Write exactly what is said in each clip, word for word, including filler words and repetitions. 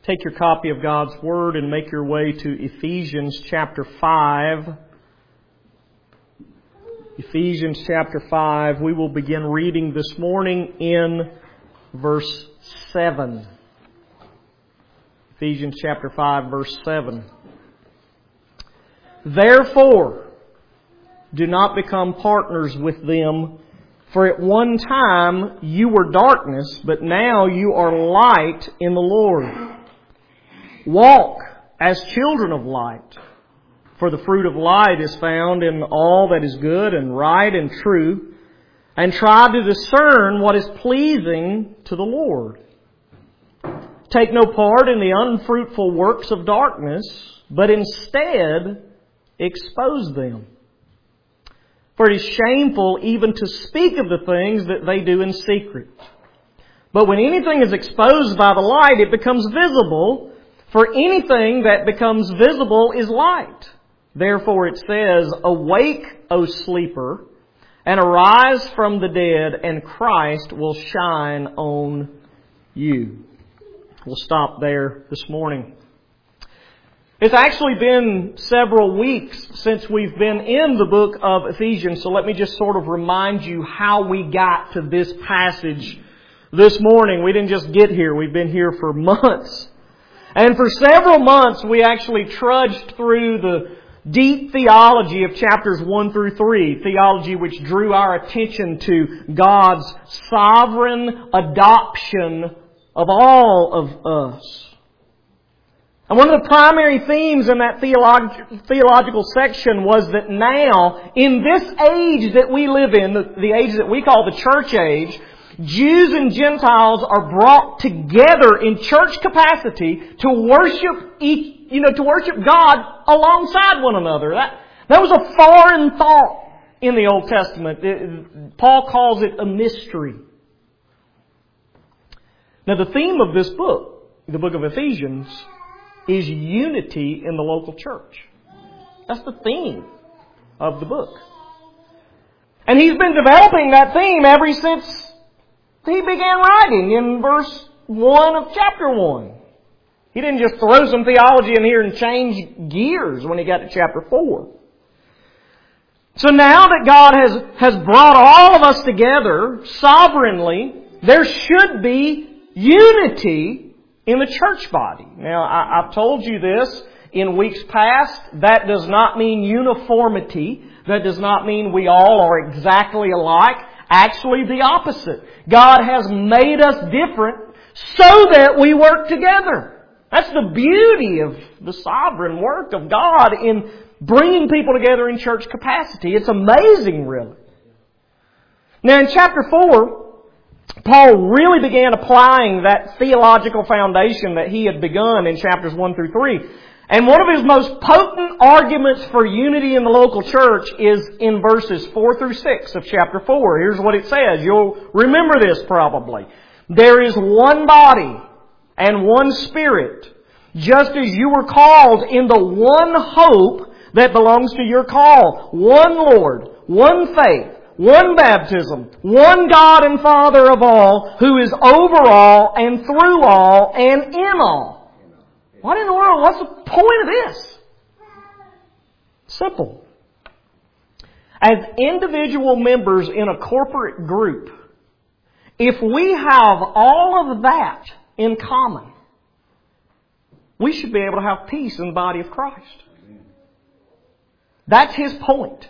Take your copy of God's Word and make your way to Ephesians chapter five. Ephesians chapter five. We will begin reading this morning in verse seven. Ephesians chapter five, verse seven. Therefore, do not become partners with them, for at one time you were darkness, but now you are light in the Lord. Walk as children of light, for the fruit of light is found in all that is good and right and true, and try to discern what is pleasing to the Lord. Take no part in the unfruitful works of darkness, but instead expose them. For it is shameful even to speak of the things that they do in secret. But when anything is exposed by the light, it becomes visible. For anything that becomes visible is light. Therefore it says, Awake, O sleeper, and arise from the dead, and Christ will shine on you. We'll stop there this morning. It's actually been several weeks since we've been in the book of Ephesians, so let me just sort of remind you how we got to this passage this morning. We didn't just get here, we've been here for months. And for several months we actually trudged through the deep theology of chapters one through three, theology which drew our attention to God's sovereign adoption of all of us. And one of the primary themes in that theolog- theological section was that now, in this age that we live in, the, the age that we call the church age, Jews and Gentiles are brought together in church capacity to worship each, you know, to worship God alongside one another. That, that was a foreign thought in the Old Testament. It, Paul calls it a mystery. Now the theme of this book, the book of Ephesians, is unity in the local church. That's the theme of the book. And he's been developing that theme ever since he began writing in verse one of chapter one. He didn't just throw some theology in here and change gears when he got to chapter four. So now that God has, has brought all of us together sovereignly, there should be unity in the church body. Now, I, I've told you this in weeks past. That does not mean uniformity. That does not mean we all are exactly alike. Actually, the opposite. God has made us different so that we work together. That's the beauty of the sovereign work of God in bringing people together in church capacity. It's amazing, really. Now, in chapter four, Paul really began applying that theological foundation that he had begun in chapters one through three. And one of his most potent arguments for unity in the local church is in verses four through six of chapter four. Here's what it says. You'll remember this probably. There is one body and one Spirit, just as you were called in the one hope that belongs to your call. One Lord, one faith, one baptism, one God and Father of all, who is over all and through all and in all. What in the world? What's the point of this? Simple. As individual members in a corporate group, if we have all of that in common, we should be able to have peace in the body of Christ. That's his point.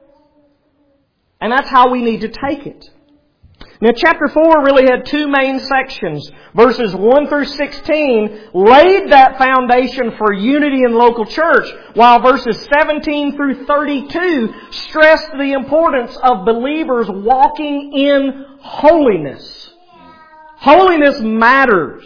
And that's how we need to take it. Now, chapter four really had two main sections. Verses one through sixteen laid that foundation for unity in the local church, while verses seventeen through thirty-two stressed the importance of believers walking in holiness. Holiness matters.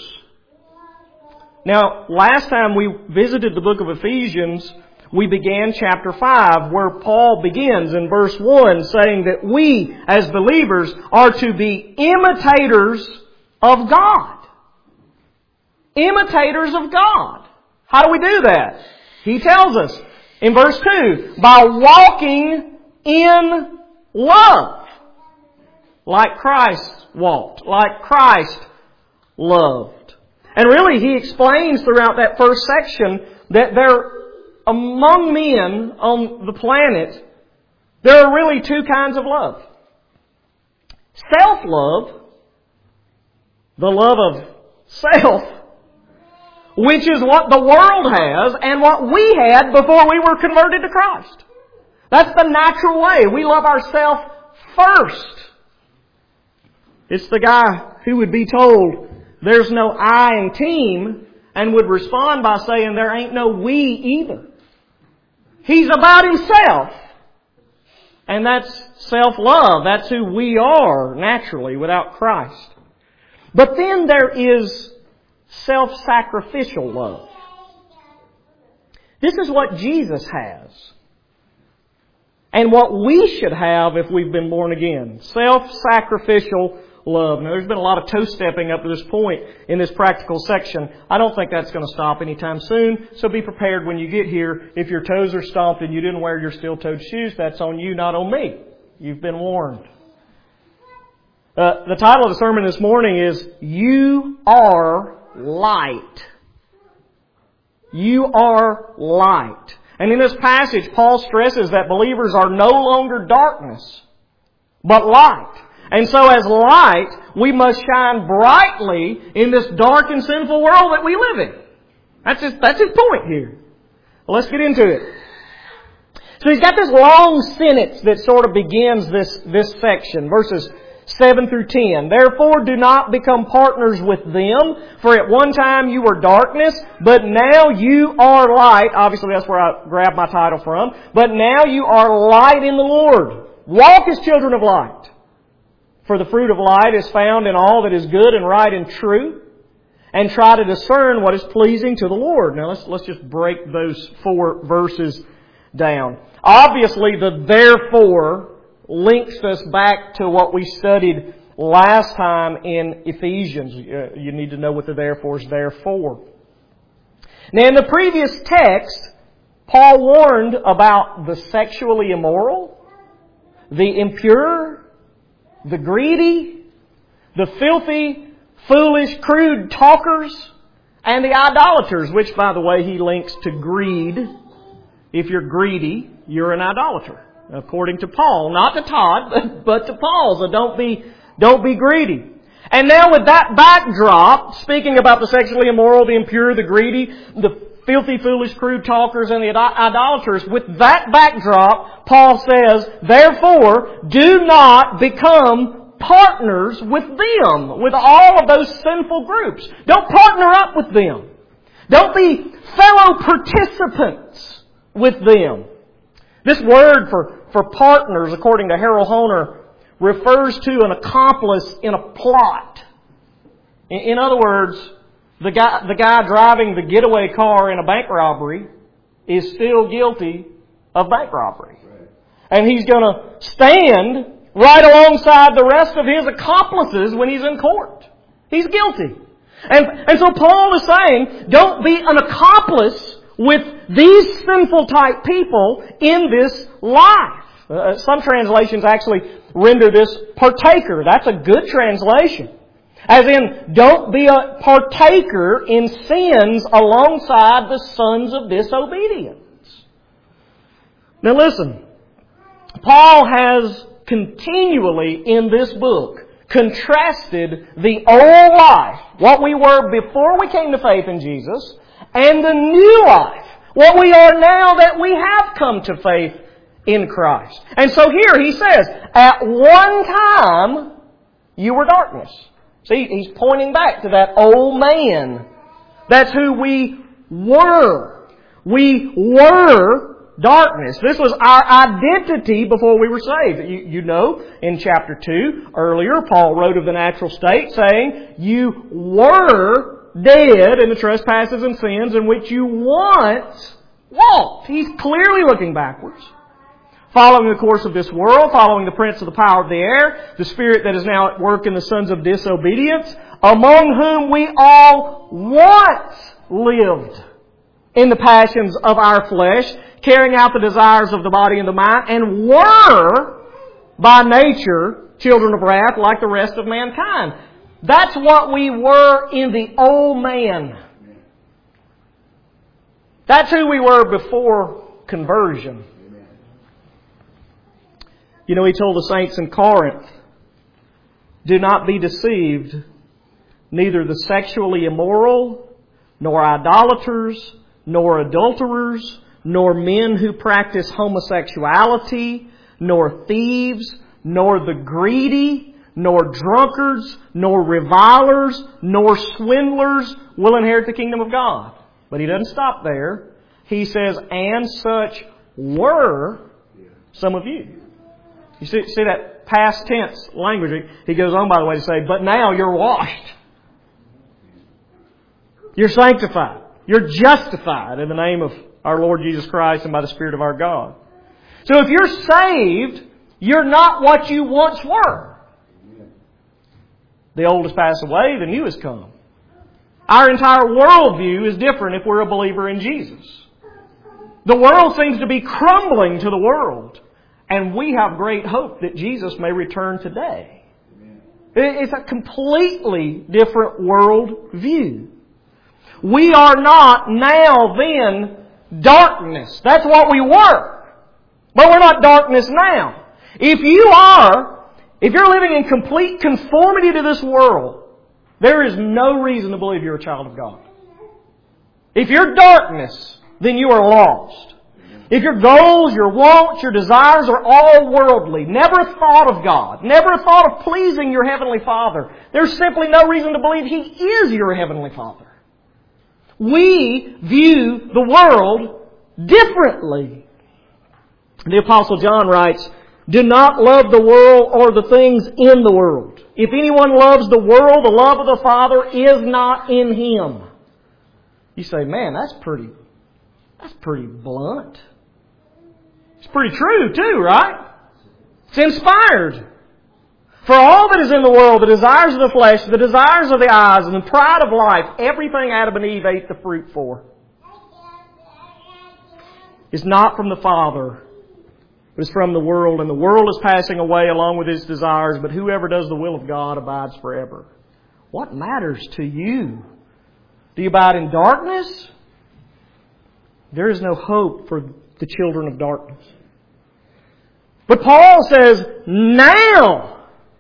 Now, last time we visited the book of Ephesians, we began chapter five, where Paul begins in verse one saying that we, as believers, are to be imitators of God. Imitators of God. How do we do that? He tells us in verse two, by walking in love. Like Christ walked. Like Christ loved. And really, he explains throughout that first section that there, among men on the planet, there are really two kinds of love. Self-love, the love of self, which is what the world has and what we had before we were converted to Christ. That's the natural way. We love ourselves first. It's the guy who would be told, there's no I in team, and would respond by saying, there ain't no we either. He's about himself. And that's self-love. That's who we are naturally without Christ. But then there is self-sacrificial love. This is what Jesus has. And what we should have if we've been born again. Self-sacrificial love. Now, there's been a lot of toe-stepping up to this point in this practical section. I don't think that's going to stop anytime soon. So be prepared when you get here. If your toes are stomped and you didn't wear your steel-toed shoes, that's on you, not on me. You've been warned. Uh, the title of the sermon this morning is, You Are Light. You are light. And in this passage, Paul stresses that believers are no longer darkness, but light. And so as light, we must shine brightly in this dark and sinful world that we live in. That's his, that's his point here. Well, let's get into it. So he's got this long sentence that sort of begins this, this section, verses seven through ten. Therefore do not become partners with them, for at one time you were darkness, but now you are light. Obviously that's where I grabbed my title from. But now you are light in the Lord. Walk as children of light. For the fruit of light is found in all that is good and right and true, and try to discern what is pleasing to the Lord. Now let's, let's just break those four verses down. Obviously the therefore links us back to what we studied last time in Ephesians. You need to know what the therefore is there for. Now in the previous text, Paul warned about the sexually immoral, the impure, the greedy, the filthy, foolish, crude talkers, and the idolaters, which, by the way, he links to greed. If you're greedy, you're an idolater, according to Paul. Not to Todd, but, but to Paul. So don't be, don't be greedy. And now with that backdrop, speaking about the sexually immoral, the impure, the greedy, the filthy, foolish, crude talkers, and the idolaters, with that backdrop, Paul says, therefore, do not become partners with them, with all of those sinful groups. Don't partner up with them. Don't be fellow participants with them. This word for, for partners, according to Harold Honer, refers to an accomplice in a plot. In, in other words, the guy, the guy driving the getaway car in a bank robbery is still guilty of bank robbery. And he's going to stand right alongside the rest of his accomplices when he's in court. He's guilty. And, and so Paul is saying, don't be an accomplice with these sinful type people in this life. Uh, some translations actually render this partaker. That's a good translation. As in, don't be a partaker in sins alongside the sons of disobedience. Now listen, Paul has continually in this book contrasted the old life, what we were before we came to faith in Jesus, and the new life, what we are now that we have come to faith in Christ. And so here he says, at one time you were darkness. See, he's pointing back to that old man. That's who we were. We were darkness. This was our identity before we were saved. You, you know, in chapter two, earlier, Paul wrote of the natural state, saying, you were dead in the trespasses and sins in which you once walked. He's clearly looking backwards. Following the course of this world, following the prince of the power of the air, the spirit that is now at work in the sons of disobedience, among whom we all once lived in the passions of our flesh, carrying out the desires of the body and the mind, and were by nature children of wrath like the rest of mankind. That's what we were in the old man. That's who we were before conversion. You know, He told the saints in Corinth, do not be deceived. Neither the sexually immoral, nor idolaters, nor adulterers, nor men who practice homosexuality, nor thieves, nor the greedy, nor drunkards, nor revilers, nor swindlers will inherit the kingdom of God. But He doesn't stop there. He says, and such were some of you. You see, see that past tense language? He goes on, by the way, to say, but now you're washed. You're sanctified. You're justified in the name of our Lord Jesus Christ and by the Spirit of our God. So if you're saved, you're not what you once were. The old has passed away, the new has come. Our entire worldview is different if we're a believer in Jesus. The world seems to be crumbling to the world. And we have great hope that Jesus may return today. It's a completely different world view. We are not now then darkness. That's what we were. But we're not darkness now. If you are, if you're living in complete conformity to this world, there is no reason to believe you're a child of God. If you're darkness, then you are lost. If your goals, your wants, your desires are all worldly, never thought of God, never thought of pleasing your Heavenly Father, there's simply no reason to believe He is your Heavenly Father. We view the world differently. The Apostle John writes, do not love the world or the things in the world. If anyone loves the world, the love of the Father is not in him. You say, man, that's pretty, that's pretty blunt. It's pretty true too, right? It's inspired. For all that is in the world, the desires of the flesh, the desires of the eyes, and the pride of life, everything Adam and Eve ate the fruit for, is not from the Father, but is from the world. And the world is passing away along with its desires, but whoever does the will of God abides forever. What matters to you? Do you abide in darkness? There is no hope for the children of darkness. But Paul says, now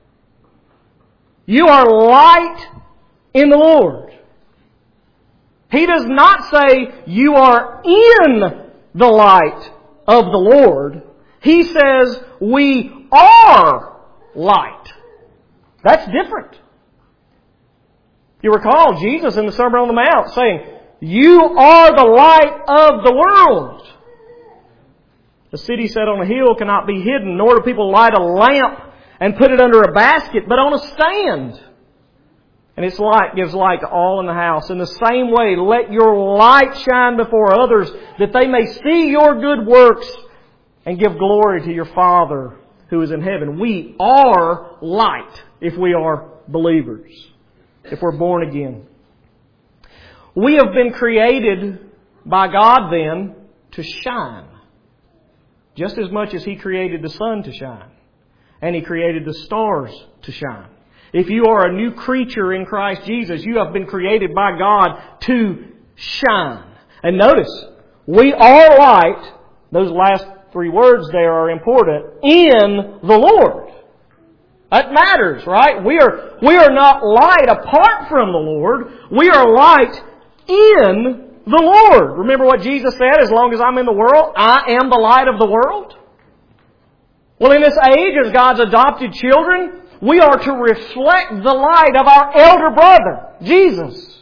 you are light in the Lord. He does not say you are in the light of the Lord. He says we are light. That's different. You recall Jesus in the Sermon on the Mount saying, you are the light of the world. The city set on a hill cannot be hidden, nor do people light a lamp and put it under a basket, but on a stand. And its light gives light to all in the house. In the same way, let your light shine before others, that they may see your good works and give glory to your Father who is in heaven. We are light if we are believers, if we're born again. We have been created by God then to shine, just as much as He created the sun to shine. And He created the stars to shine. If you are a new creature in Christ Jesus, you have been created by God to shine. And notice, we are light. Those last three words there are important. In the Lord. That matters, right? We are, we are not light apart from the Lord. We are light in the Lord. Remember what Jesus said, as long as I'm in the world, I am the light of the world? Well, in this age, as God's adopted children, we are to reflect the light of our elder brother, Jesus.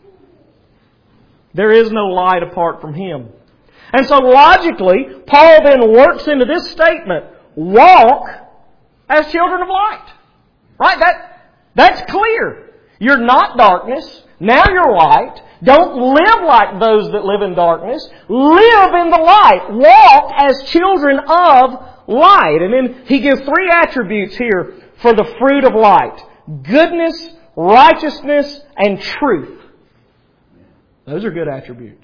There is no light apart from Him. And so logically, Paul then works into this statement, walk as children of light. Right? That, that's clear. You're not darkness. Now you're light. Don't live like those that live in darkness. Live in the light. Walk as children of light. And then he gives three attributes here for the fruit of light. Goodness, righteousness, and truth. Those are good attributes.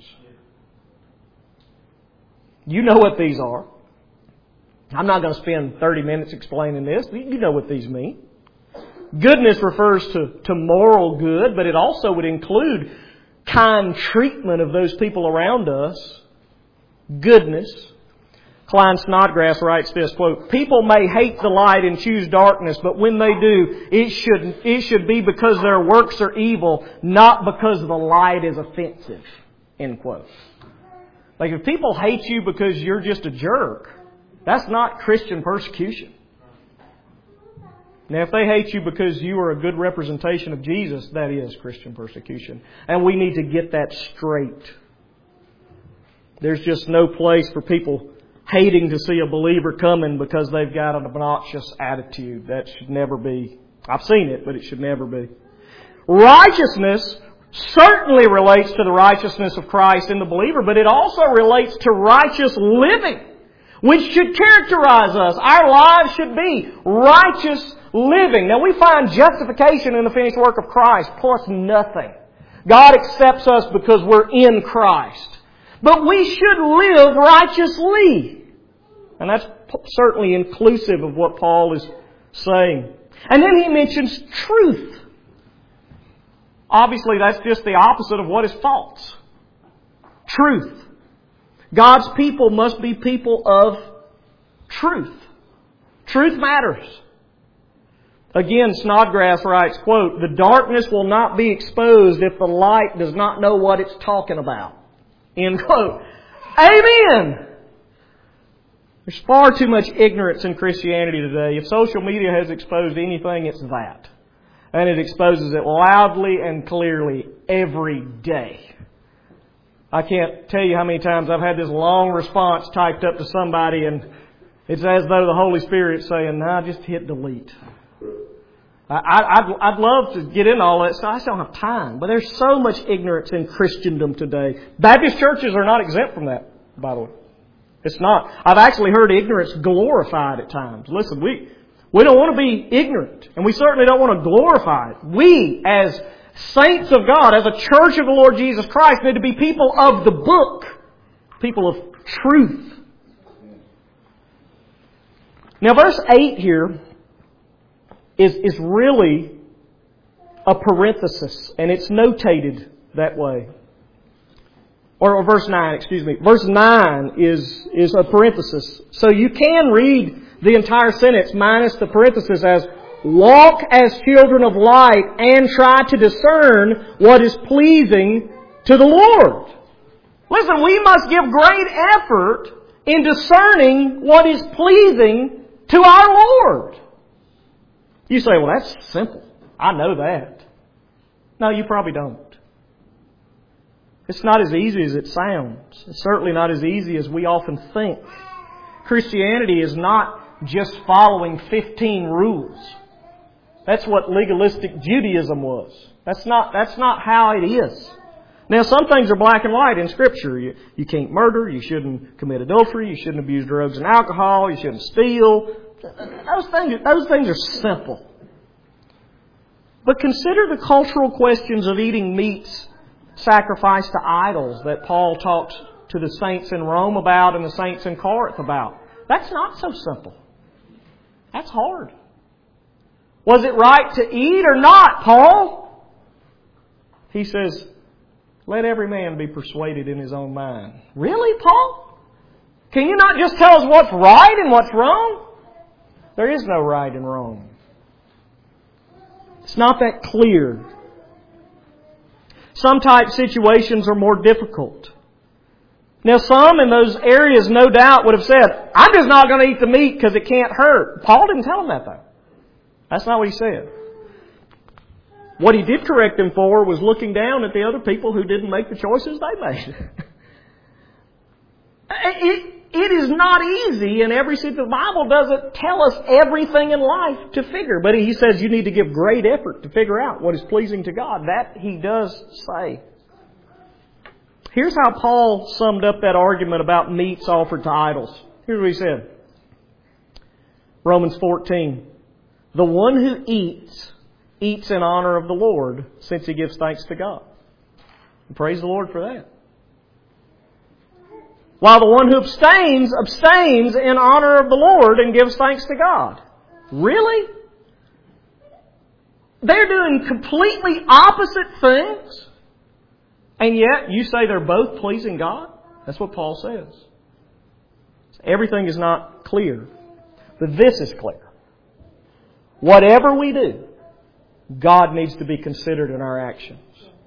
You know what these are. I'm not going to spend thirty minutes explaining this. You know what these mean. goodness refers to, to moral good, but it also would include kind treatment of those people around us. Goodness. Klein Snodgrass writes this, quote, "People may hate the light and choose darkness, but when they do, it should, it should be because their works are evil, not because the light is offensive." End quote. Like if people hate you because you're just a jerk, that's not Christian persecution. Now if they hate you because you are a good representation of Jesus, that is Christian persecution. And we need to get that straight. There's just no place for people hating to see a believer coming because they've got an obnoxious attitude. That should never be. I've seen it, but it should never be. Righteousness certainly relates to the righteousness of Christ in the believer, but it also relates to righteous living, which should characterize us. Our lives should be righteous living. Now we find justification in the finished work of Christ plus nothing. God accepts us because we're in Christ. But we should live righteously. And that's certainly inclusive of what Paul is saying. And then he mentions truth. Obviously, that's just the opposite of what is false. Truth. God's people must be people of truth. Truth matters. Again, Snodgrass writes, quote, "The darkness will not be exposed if the light does not know what it's talking about." End quote. Amen! There's far too much ignorance in Christianity today. If social media has exposed anything, it's that. And it exposes it loudly and clearly every day. I can't tell you how many times I've had this long response typed up to somebody and it's as though the Holy Spirit's saying, "Nah, just hit delete." I, I'd, I'd love to get into all that stuff. I just don't have time. But there's so much ignorance in Christendom today. Baptist churches are not exempt from that, by the way. It's not. I've actually heard ignorance glorified at times. Listen, we we don't want to be ignorant. And we certainly don't want to glorify it. We, as saints of God, as a church of the Lord Jesus Christ, need to be people of the book. People of truth. Now, verse eight here is, is really a parenthesis. And it's notated that way. Or, or verse nine, excuse me. Verse nine is, is a parenthesis. So you can read the entire sentence minus the parenthesis as, "Walk as children of light and try to discern what is pleasing to the Lord." Listen, we must give great effort in discerning what is pleasing to our Lord. You say, "Well, that's simple. I know that." No, you probably don't. It's not as easy as it sounds. It's certainly not as easy as we often think. Christianity is not just following fifteen rules. That's what legalistic Judaism was. That's not, that's not how it is. Now, some things are black and white in Scripture. You, you can't murder. You shouldn't commit adultery. You shouldn't abuse drugs and alcohol. You shouldn't steal. Those things, those things are simple. But consider the cultural questions of eating meats sacrificed to idols that Paul talks to the saints in Rome about and the saints in Corinth about. That's not so simple. That's hard. Was it right to eat or not, Paul? He says, "Let every man be persuaded in his own mind." Really, Paul? Can you not just tell us what's right and what's wrong? There is no right and wrong. It's not that clear. Some type situations are more difficult. Now, some in those areas, no doubt, would have said, "I'm just not going to eat the meat because it can't hurt." Paul didn't tell them that, though. That's not what he said. What he did correct them for was looking down at the other people who didn't make the choices they made. it, it is not easy in every situation. The Bible doesn't tell us everything in life to figure. But he says you need to give great effort to figure out what is pleasing to God. That he does say. Here's how Paul summed up that argument about meats offered to idols. Here's what he said. Romans fourteen. "The one who eats, eats in honor of the Lord, since he gives thanks to God." And praise the Lord for that. "While the one who abstains, abstains in honor of the Lord and gives thanks to God." Really? They're doing completely opposite things. And yet you say they're both pleasing God? That's what Paul says. Everything is not clear. But this is clear. Whatever we do, God needs to be considered in our actions.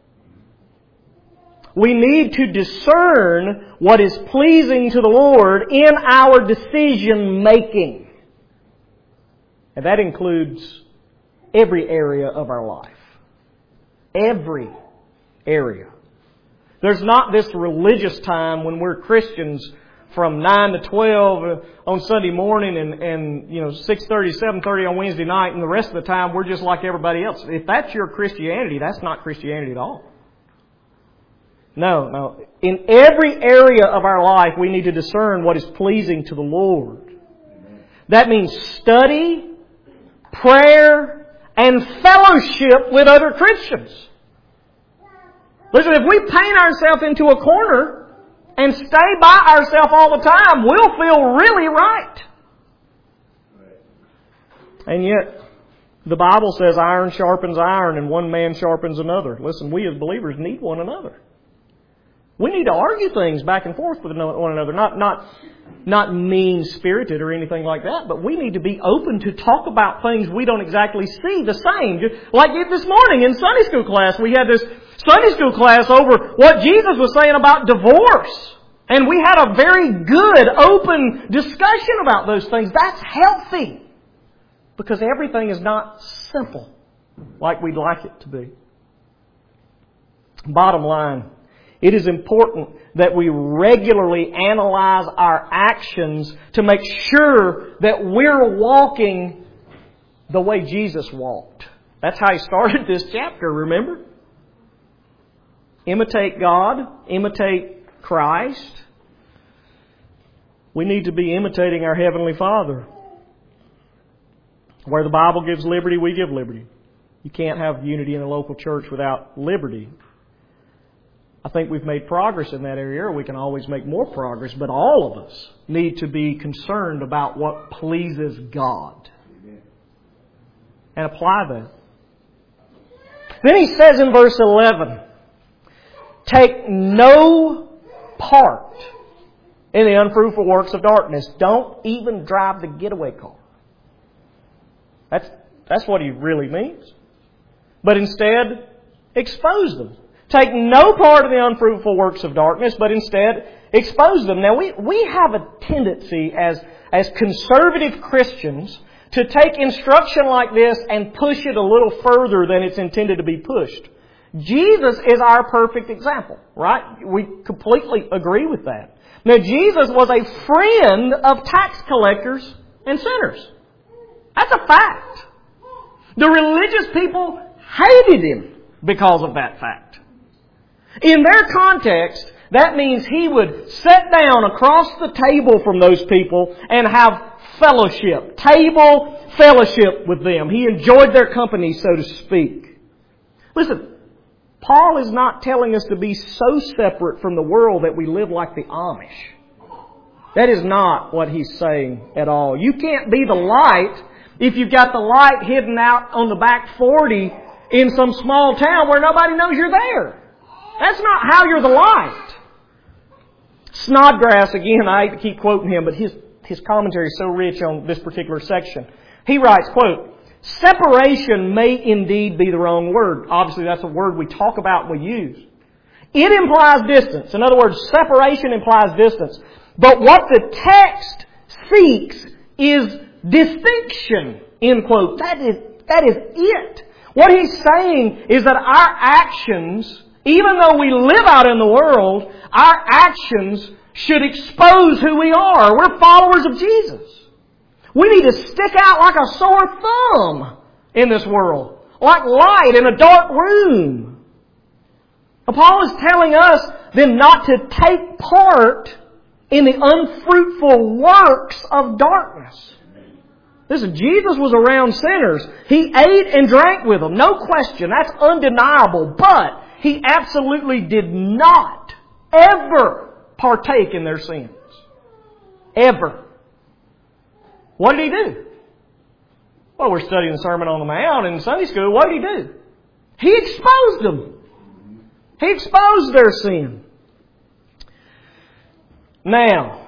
We need to discern what is pleasing to the Lord in our decision making. And that includes every area of our life. Every area. There's not this religious time when we're Christians from nine to twelve on Sunday morning and, and you know, six thirty, seven thirty on Wednesday night, and the rest of the time we're just like everybody else. If that's your Christianity, that's not Christianity at all. No, no. In every area of our life, we need to discern what is pleasing to the Lord. That means study, prayer, and fellowship with other Christians. Listen, if we paint ourselves into a corner and stay by ourselves all the time, we'll feel really right. And yet, the Bible says iron sharpens iron and one man sharpens another. Listen, we as believers need one another. We need to argue things back and forth with one another. Not, not, not mean-spirited or anything like that, but we need to be open to talk about things we don't exactly see the same. Like this morning in Sunday school class, we had this Sunday school class over what Jesus was saying about divorce. And we had a very good, open discussion about those things. That's healthy. Because everything is not simple like we'd like it to be. Bottom line, it is important that we regularly analyze our actions to make sure that we're walking the way Jesus walked. That's how he started this chapter, remember? Imitate God, imitate Christ. We need to be imitating our Heavenly Father. Where the Bible gives liberty, we give liberty. You can't have unity in a local church without liberty. I think we've made progress in that area, or we can always make more progress, but all of us need to be concerned about what pleases God. Amen. And apply that. Then he says in verse eleven, take no part in the unfruitful works of darkness. Don't even drive the getaway car. That's, that's what he really means. But instead, expose them. Take no part in the unfruitful works of darkness, but instead expose them. Now, we, we have a tendency as, as conservative Christians to take instruction like this and push it a little further than it's intended to be pushed. Jesus is our perfect example, right? We completely agree with that. Now, Jesus was a friend of tax collectors and sinners. That's a fact. The religious people hated Him because of that fact. In their context, that means He would sit down across the table from those people and have fellowship. Table fellowship with them. He enjoyed their company, so to speak. Listen, Paul is not telling us to be so separate from the world that we live like the Amish. That is not what he's saying at all. You can't be the light if you've got the light hidden out on the back forty in some small town where nobody knows you're there. That's not how you're the light. Snodgrass, again, I hate to keep quoting him, but his, his commentary is so rich on this particular section. He writes, quote, separation may indeed be the wrong word. Obviously, that's a word we talk about and we use. It implies distance. In other words, separation implies distance. But what the text seeks is distinction, end quote. That is, that is it. What he's saying is that our actions, even though we live out in the world, our actions should expose who we are. We're followers of Jesus. We need to stick out like a sore thumb in this world, like light in a dark room. And Paul is telling us then not to take part in the unfruitful works of darkness. Listen, Jesus was around sinners. He ate and drank with them. No question. That's undeniable. But He absolutely did not ever partake in their sins. Ever. What did He do? Well, we're studying the Sermon on the Mount in Sunday school. What did He do? He exposed them. He exposed their sin. Now,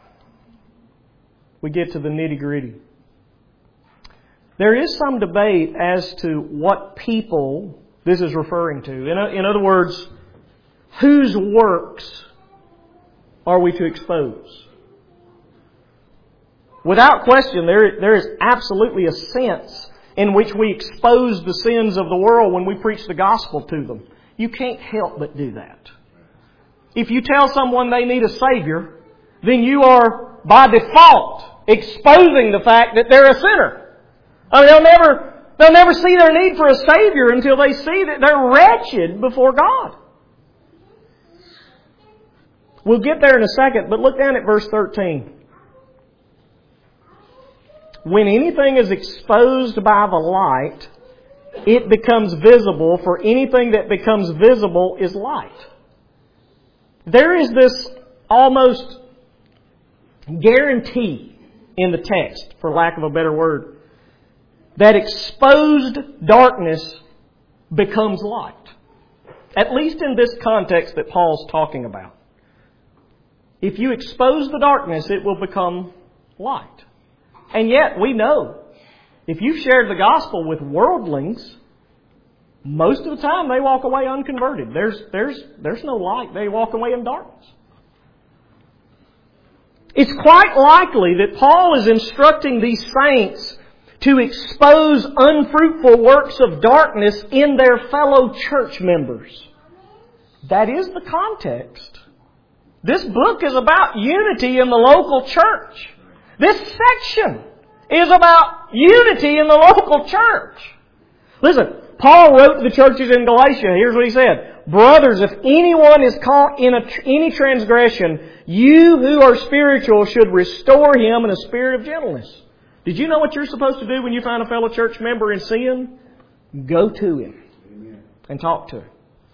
we get to the nitty-gritty. There is some debate as to what people this is referring to. In, in other words, whose works are we to expose? Without question, there, there is absolutely a sense in which we expose the sins of the world when we preach the gospel to them. You can't help but do that. If you tell someone they need a Savior, then you are, by default, exposing the fact that they're a sinner. I mean, they'll never, they'll never see their need for a Savior until they see that they're wretched before God. We'll get there in a second, but look down at verse thirteen. When anything is exposed by the light, it becomes visible, for anything that becomes visible is light. There is this almost guarantee in the text, for lack of a better word, that exposed darkness becomes light. At least in this context that Paul's talking about. If you expose the darkness, it will become light. And yet, we know, if you've shared the gospel with worldlings, most of the time they walk away unconverted. There's, there's, there's no light. They walk away in darkness. It's quite likely that Paul is instructing these saints to expose unfruitful works of darkness in their fellow church members. That is the context. This book is about unity in the local church. This section is about unity in the local church. Listen, Paul wrote to the churches in Galatia. Here's what he said. Brothers, if anyone is caught in a, any transgression, you who are spiritual should restore him in a spirit of gentleness. Did you know what you're supposed to do when you find a fellow church member in sin? Go to him and talk to him.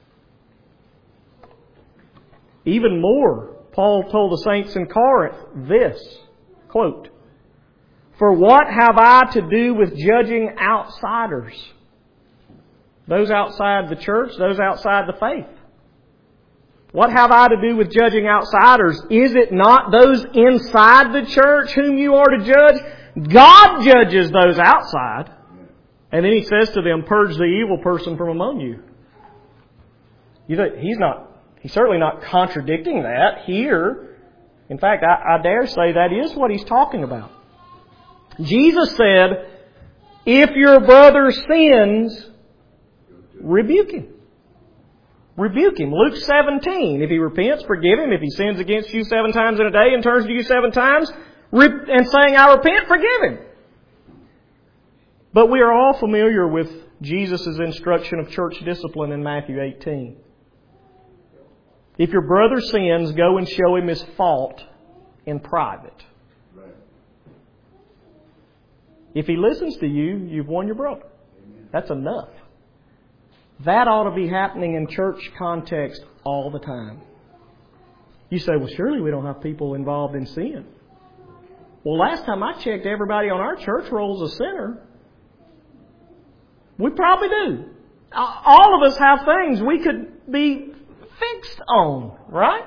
Even more, Paul told the saints in Corinth this, quote, "For what have I to do with judging outsiders?" Those outside the church, those outside the faith. What have I to do with judging outsiders? Is it not those inside the church whom you are to judge? God judges those outside. And then he says to them, purge the evil person from among you. You know, he's not, he's certainly not contradicting that here. In fact, I, I dare say that is what he's talking about. Jesus said, if your brother sins, rebuke him. Rebuke him. Luke seventeen. If he repents, forgive him. If he sins against you seven times in a day and turns to you seven times, and saying, I repent, forgive him. But we are all familiar with Jesus' instruction of church discipline in Matthew eighteen. If your brother sins, go and show him his fault in private. If he listens to you, you've won your brother. That's enough. That ought to be happening in church context all the time. You say, well, surely we don't have people involved in sin. Well, last time I checked, everybody on our church roll is a sinner. We probably do. All of us have things we could be fixed on, right?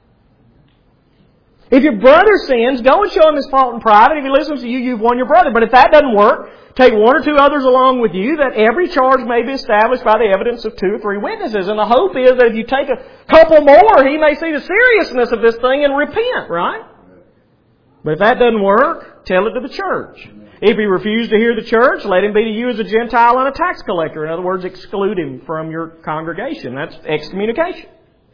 If your brother sins, go and show him his fault in private. If he listens to you, you've won your brother. But if that doesn't work, take one or two others along with you, that every charge may be established by the evidence of two or three witnesses. And the hope is that if you take a couple more, he may see the seriousness of this thing and repent, right? But if that doesn't work, tell it to the church. If he refuses to hear the church, let him be to you as a Gentile and a tax collector. In other words, exclude him from your congregation. That's excommunication.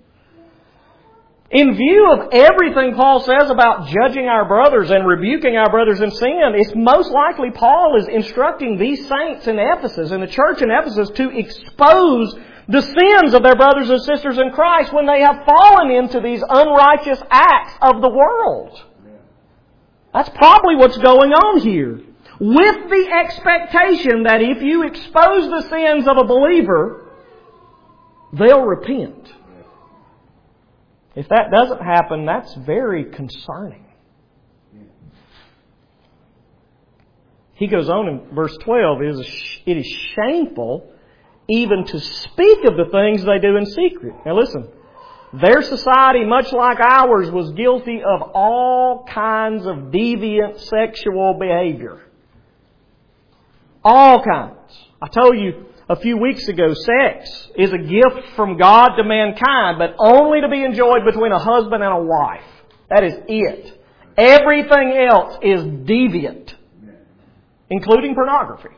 In view of everything Paul says about judging our brothers and rebuking our brothers in sin, it's most likely Paul is instructing these saints in Ephesus, in the church in Ephesus, to expose the sins of their brothers and sisters in Christ when they have fallen into these unrighteous acts of the world. That's probably what's going on here. With the expectation that if you expose the sins of a believer, they'll repent. If that doesn't happen, that's very concerning. he goes on in verse twelve, it is, it is shameful even to speak of the things they do in secret. Now listen, their society, much like ours, was guilty of all kinds of deviant sexual behavior. All kinds. I told you a few weeks ago, sex is a gift from God to mankind, but only to be enjoyed between a husband and a wife. That is it. Everything else is deviant, including pornography.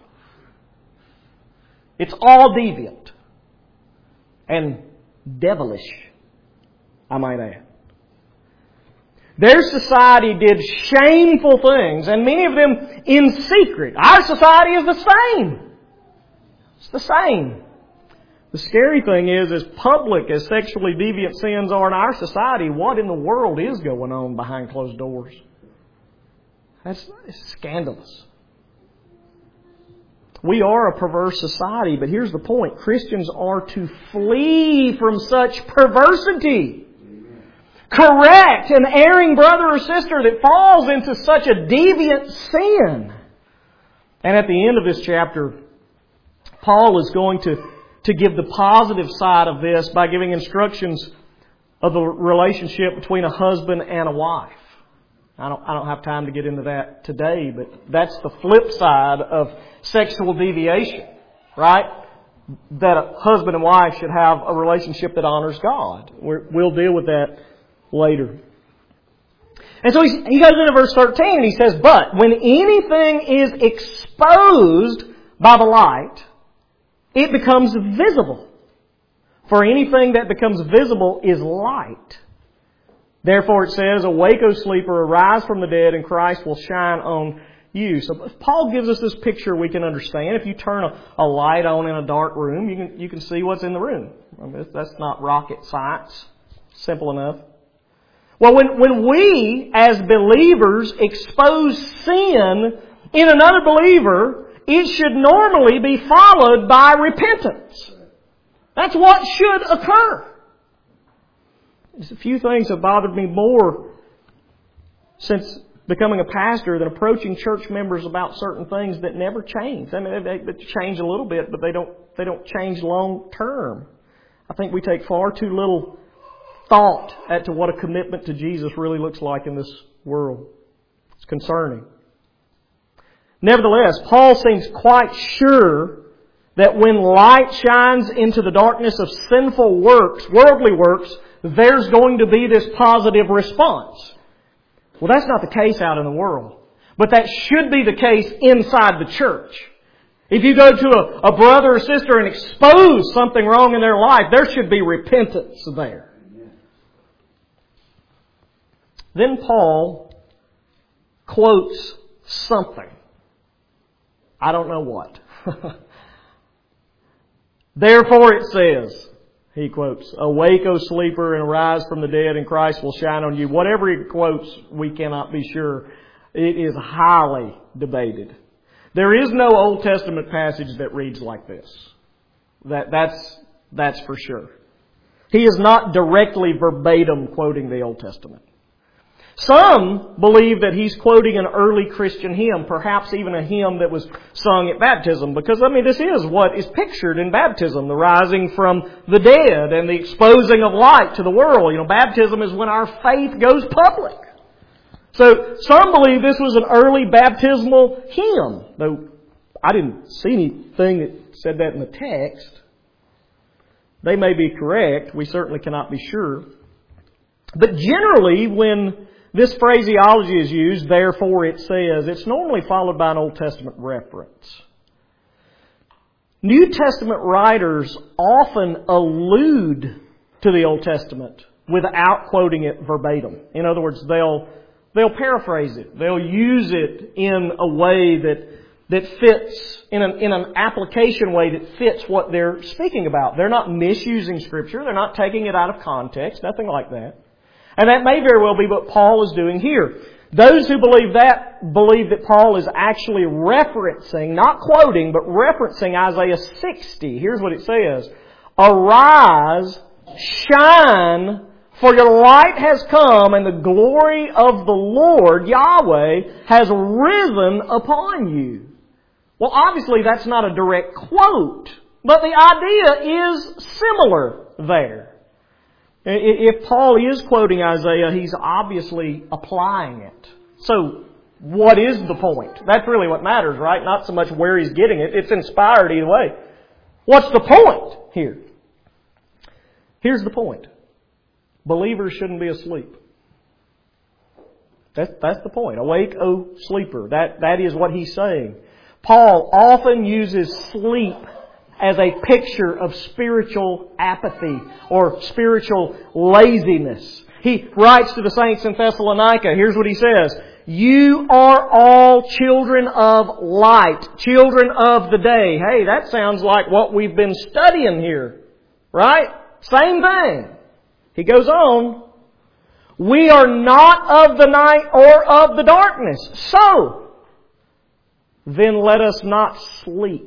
It's all deviant and devilish, I might add. Their society did shameful things, and many of them in secret. Our society is the same. It's the same. The scary thing is, as public as sexually deviant sins are in our society, what in the world is going on behind closed doors? That's it's scandalous. We are a perverse society, but here's the point. Christians are to flee from such perversity. Correct an erring brother or sister that falls into such a deviant sin. And at the end of this chapter, Paul is going to, to give the positive side of this by giving instructions of the relationship between a husband and a wife. I don't, I don't have time to get into that today, but that's the flip side of sexual deviation, right? That a husband and wife should have a relationship that honors God. We're, we'll deal with that later. And so he, he goes into verse thirteen and he says, but when anything is exposed by the light, it becomes visible. For anything that becomes visible is light. Therefore it says, awake, O sleeper, arise from the dead, and Christ will shine on you. So Paul gives us this picture we can understand. If you turn a, a light on in a dark room, you can, you can see what's in the room. I mean, that's not rocket science. Simple enough. Well, when, when we, as believers, expose sin in another believer, it should normally be followed by repentance. That's what should occur. There's a few things have bothered me more since becoming a pastor than approaching church members about certain things that never change. I mean, they, they change a little bit, but they don't, they don't change long term. I think we take far too little thought as to what a commitment to Jesus really looks like in this world. It's concerning. Nevertheless, Paul seems quite sure that when light shines into the darkness of sinful works, worldly works, there's going to be this positive response. Well, that's not the case out in the world. But that should be the case inside the church. If you go to a, a brother or sister and expose something wrong in their life, there should be repentance there. Then Paul quotes something. I don't know what. Therefore it says, he quotes, awake, O sleeper, and arise from the dead, and Christ will shine on you. Whatever he quotes, we cannot be sure. It is highly debated. There is no Old Testament passage that reads like this. That, that's, that's for sure. He is not directly verbatim quoting the Old Testament. Some believe that he's quoting an early Christian hymn, perhaps even a hymn that was sung at baptism, because, I mean, this is what is pictured in baptism, the rising from the dead and the exposing of light to the world. You know, baptism is when our faith goes public. So some believe this was an early baptismal hymn, though I didn't see anything that said that in the text. They may be correct. We certainly cannot be sure. But generally, when this phraseology is used, therefore it says, it's normally followed by an Old Testament reference. New Testament writers often allude to the Old Testament without quoting it verbatim. In other words, they'll they'll paraphrase it. They'll use it in a way that that fits, in an, in an application way that fits what they're speaking about. They're not misusing Scripture. They're not taking it out of context. Nothing like that. And that may very well be what Paul is doing here. Those who believe that, believe that Paul is actually referencing, not quoting, but referencing Isaiah sixty. Here's what it says. Arise, shine, for your light has come, and the glory of the Lord, Yahweh, has risen upon you. Well, obviously that's not a direct quote, but the idea is similar there. If Paul is quoting Isaiah, he's obviously applying it. So, what is the point? That's really what matters, right? Not so much where he's getting it. It's inspired either way. What's the point here? Here's the point. Believers shouldn't be asleep. That's, that's the point. Awake, O sleeper. That, that is what he's saying. Paul often uses sleep as a picture of spiritual apathy or spiritual laziness. He writes to the saints in Thessalonica. Here's what he says. You are all children of light, children of the day. Hey, that sounds like what we've been studying here, right? Same thing. He goes on. We are not of the night or of the darkness. So, then let us not sleep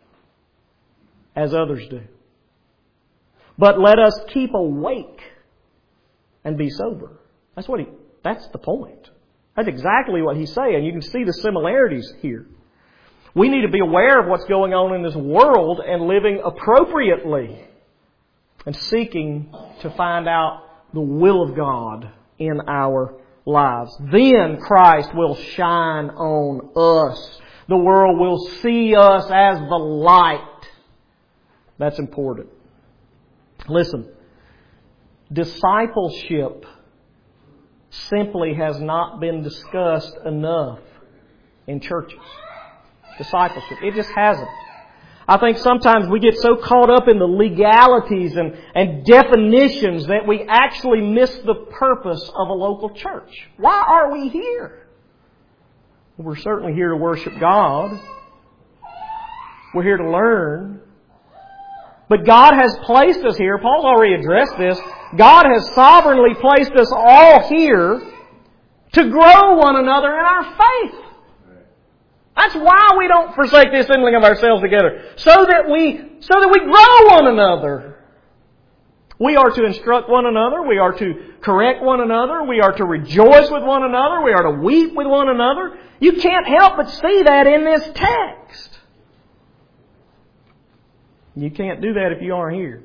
as others do. But let us keep awake and be sober. That's what he, that's the point. That's exactly what he's saying. You can see the similarities here. We need to be aware of what's going on in this world and living appropriately and seeking to find out the will of God in our lives. Then Christ will shine on us. The world will see us as the light. That's important. Listen, discipleship simply has not been discussed enough in churches. Discipleship. It just hasn't. I think sometimes we get so caught up in the legalities and, and definitions that we actually miss the purpose of a local church. Why are we here? We're certainly here to worship God. We're here to learn. But God has placed us here. Paul's already addressed this. God has sovereignly placed us all here to grow one another in our faith. That's why we don't forsake the assembling of ourselves together. So that we, so that we grow one another. We are to instruct one another. We are to correct one another. We are to rejoice with one another. We are to weep with one another. You can't help but see that in this text. You can't do that if you aren't here.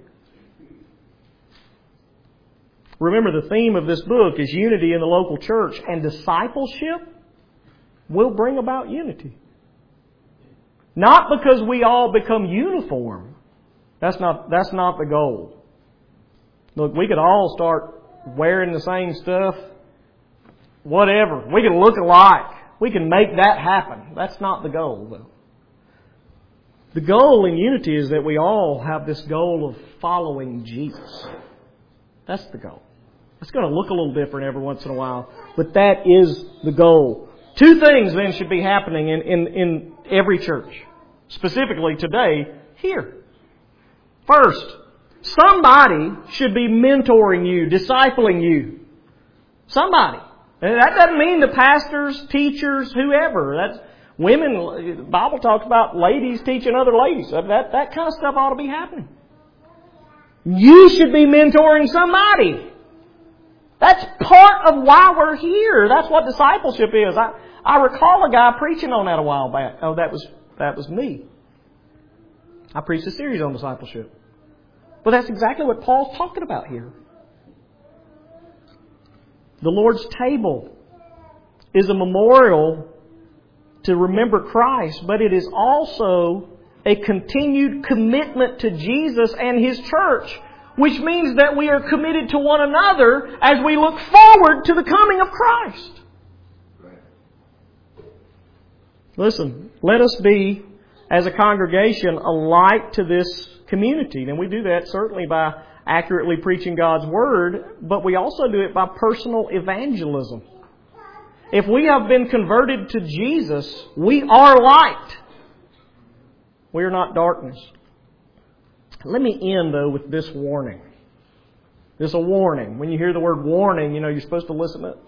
Remember, the theme of this book is unity in the local church, and discipleship will bring about unity. Not because we all become uniform. That's not, that's not the goal. Look, we could all start wearing the same stuff. Whatever. We can look alike. We can make that happen. That's not the goal, though. The goal in unity is that we all have this goal of following Jesus. That's the goal. It's going to look a little different every once in a while, but that is the goal. Two things then should be happening in, in, in every church. Specifically today, here. First, somebody should be mentoring you, discipling you. Somebody. And that doesn't mean the pastors, teachers, whoever. That's women. The Bible talks about ladies teaching other ladies. That, that kind of stuff ought to be happening. You should be mentoring somebody. That's part of why we're here. That's what discipleship is. I, I recall a guy preaching on that a while back. Oh, that was that was me. I preached a series on discipleship. But that's exactly what Paul's talking about here. The Lord's table is a memorial to remember Christ, but it is also a continued commitment to Jesus and His church, which means that we are committed to one another as we look forward to the coming of Christ. Listen, let us be, as a congregation, a light to this community. And we do that certainly by accurately preaching God's Word, but we also do it by personal evangelism. If we have been converted to Jesus, we are light. We are not darkness. Let me end, though, with this warning. This is a warning. When you hear the word warning, you know, you're supposed to listen to it.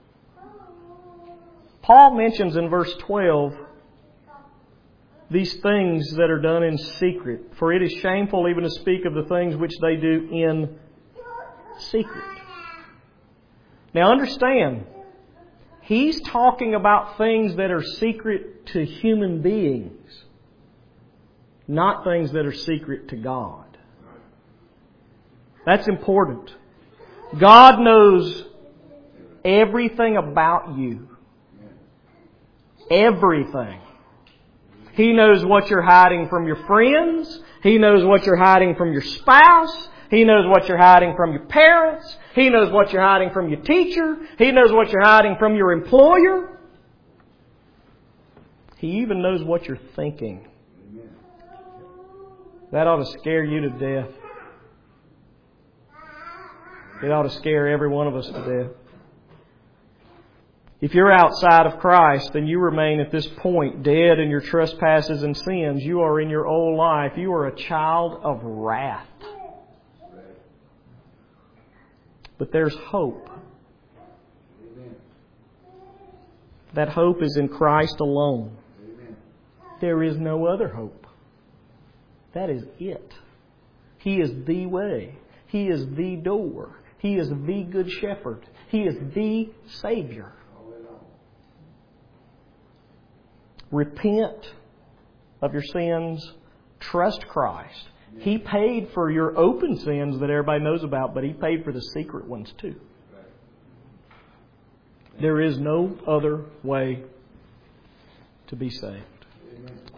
Paul mentions in verse twelve these things that are done in secret. For it is shameful even to speak of the things which they do in secret. Now understand, He's talking about things that are secret to human beings, not things that are secret to God. That's important. God knows everything about you. Everything. He knows what you're hiding from your friends. He knows what you're hiding from your spouse. He knows what you're hiding from your parents. He knows what you're hiding from your teacher. He knows what you're hiding from your employer. He even knows what you're thinking. That ought to scare you to death. It ought to scare every one of us to death. If you're outside of Christ, then you remain at this point dead in your trespasses and sins. You are in your old life. You are a child of wrath. But there's hope. That hope is in Christ alone. There is no other hope. That is it. He is the way. He is the door. He is the good shepherd. He is the Savior. Repent of your sins. Trust Christ. He paid for your open sins that everybody knows about, but He paid for the secret ones too. There is no other way to be saved.